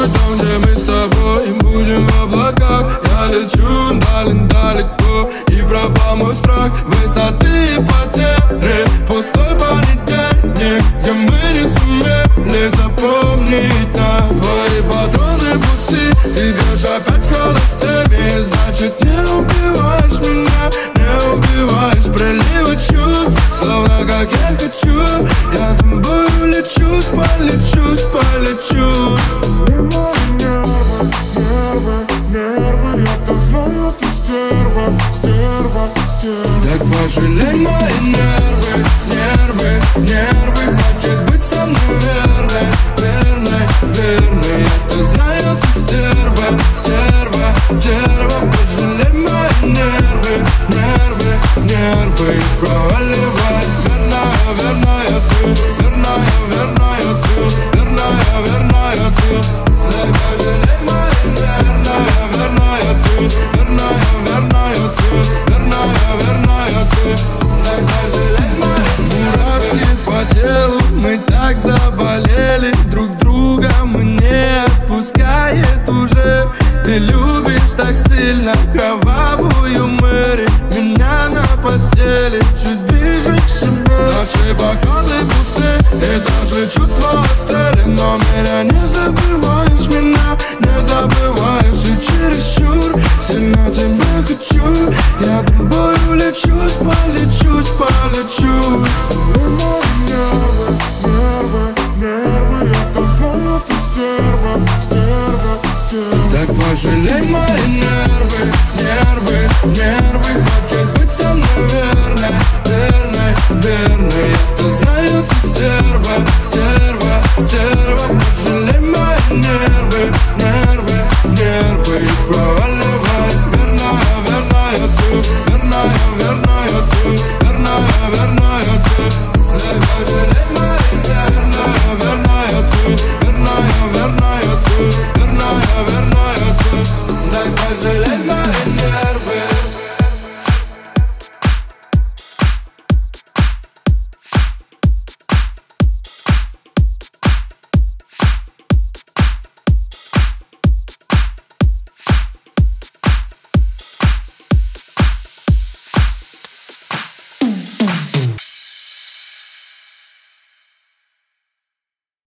Где-нибудь там, где мы с тобой будем в облаках. Я лечу далеко, и пропал мой страх высоты и потери. Пустой понедельник, где мы не сумели запомнить нас. Твои патроны пусты, ты бьешь опять холостыми. Значит, не убиваешь меня, не убиваешь. Приливы чувств, словно как я хочу. Я тобою лечусь, полечусь. Так пожалей мои нервы. Хочет быть со мной верной. Я-то знаю, ты стерва. Пожалей мои нервы. Проваливай, верная ты. Так пожалей мои верная ты. Мурашки по телу, мы так заболели. Друг друга мы не отпускает уже. Ты любишь так сильно кровавую Мэри. Меня на постели чуть ближе к себе. Наши бокалы пусты, и даже чувства остыли. Но меня не забываешь, и чересчур сильно тебя хочу. Я тобою лечусь, полечусь. Так пожалей мои нервы. Хочет быть со мной верной. Я-то знаю, ты стерва.